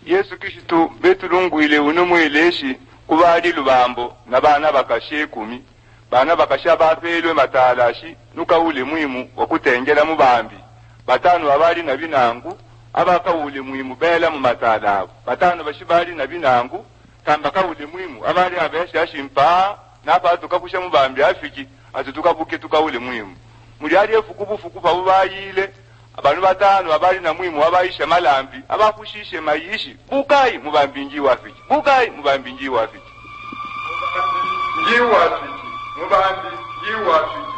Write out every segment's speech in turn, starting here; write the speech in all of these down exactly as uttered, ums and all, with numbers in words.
Yesu Kristo betulungwile unomweleshi kubali lubambo na bana bakashe kumi bana bakasha bapelwe matalashi nuka ule muhimu wakutengela mubambi batanu abali na binangu abaka ule muhimu bela mu matalabo batanu bashibali na binangu tambaka ule muhimu abali abesha shimpa napa tukakusha mubambi afiki atutukabuke tukaule muhimu muri ali efukubu fukuba ubayile abantu batanu abali na muhimu abayisha malambi abakushishe mayishi bukai mubambi nji wafiki bukai mubambi nji wafiki nji wafiki mubambi nji wafiki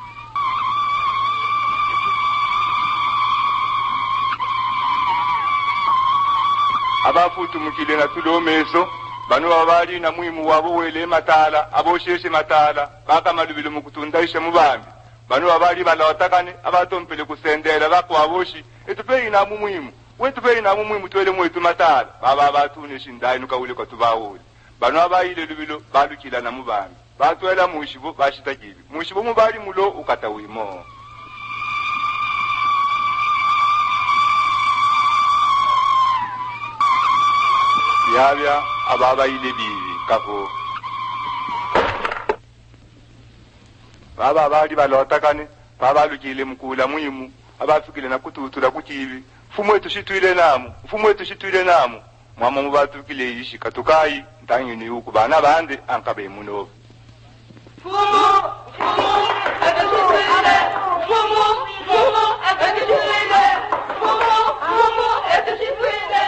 abafutu mukile na tulomeso banu abali na muhimu wabo wele matala abosheshe matala baka malubilo mukutundaisha mubambi banu abali balawatakane abatompele kusendela bakwaboshi etupei na muhimu wetupei na muhimu twele mwetu matala baba abatune shindai nuka ule kwatubawule banu abayile lubilo balukila na mubambi batwela mushibo bashitakile mushibo mubali mulo ukatawimo yabya ababayile bibi kafo baba abali balotakane baba lukile mkula muhimu abafikile na kututula kuchivi fumu wetu shitwile namu fumu wetu shitwile namu mama mubatukile yishi katukai ntanyini huku bana bande ankabe muno fumu fumu atashitwile fumu fumu atashitwile fumu fumu atashitwile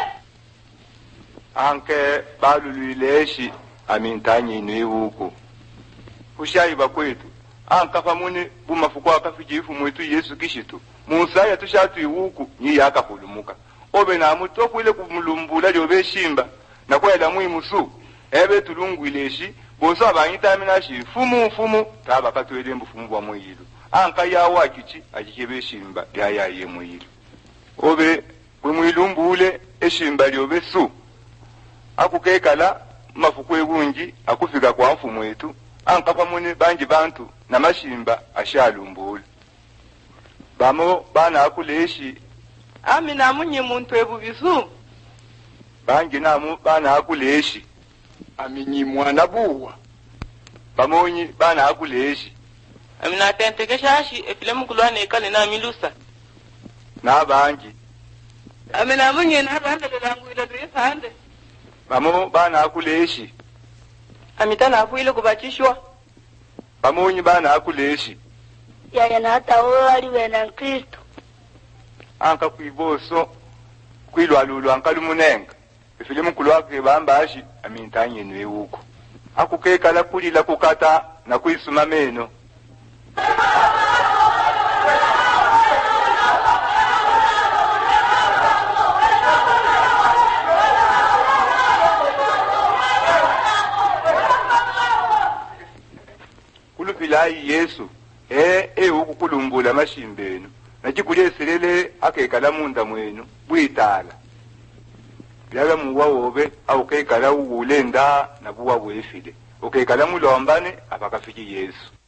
anke baluluileshi amintanyini huku ushayi bakwetu ankafa mune bumafuko akafijifu mwetu Yesu Kristo Musa yatushatu iwuku nyi yakahulumuka obe na mutokwile kumulumbula lyobe shimba na kwela muhimu su ebe tulungwileshi boso abanyita minashi fumu fumu taba katwele mbufumu bwa mwiyilu anka yawo akichi ajikebe shimba yaya ye mwiyilu obe kumwilumbule eshimba lyobe su akukekala mafuko egunji akufika kwa mfumu wetu ankafa mune banji bantu na mashimba ashalumbula bamo bana akuleshi amina munye muntu ebubizu banji namu bana akuleshi aminyi mwana buwa bamonyi bana akuleshi amina tenteke shashi efilemu kulwane kale na milusa na banji amina munye na banda langu ila tuyefande bamo bana akuleshi amitana akuile kubachishwa bamonyi bana akuleshi yaya na hata wali wena Kristo anka kuiboso kwilwalulu ankalumunenga ifilimu kulwake bambashi amintanye nwe huko akukekala kulila kukata na kuisuma meno kulupilai Yesu eh eh huku kulumbula mashimbeno nachikuleselele akekala munda mwenu bwitala byaba muwa wobe au kekala uulenda na buwa bwefile okekala mulombane apakafiki Yesu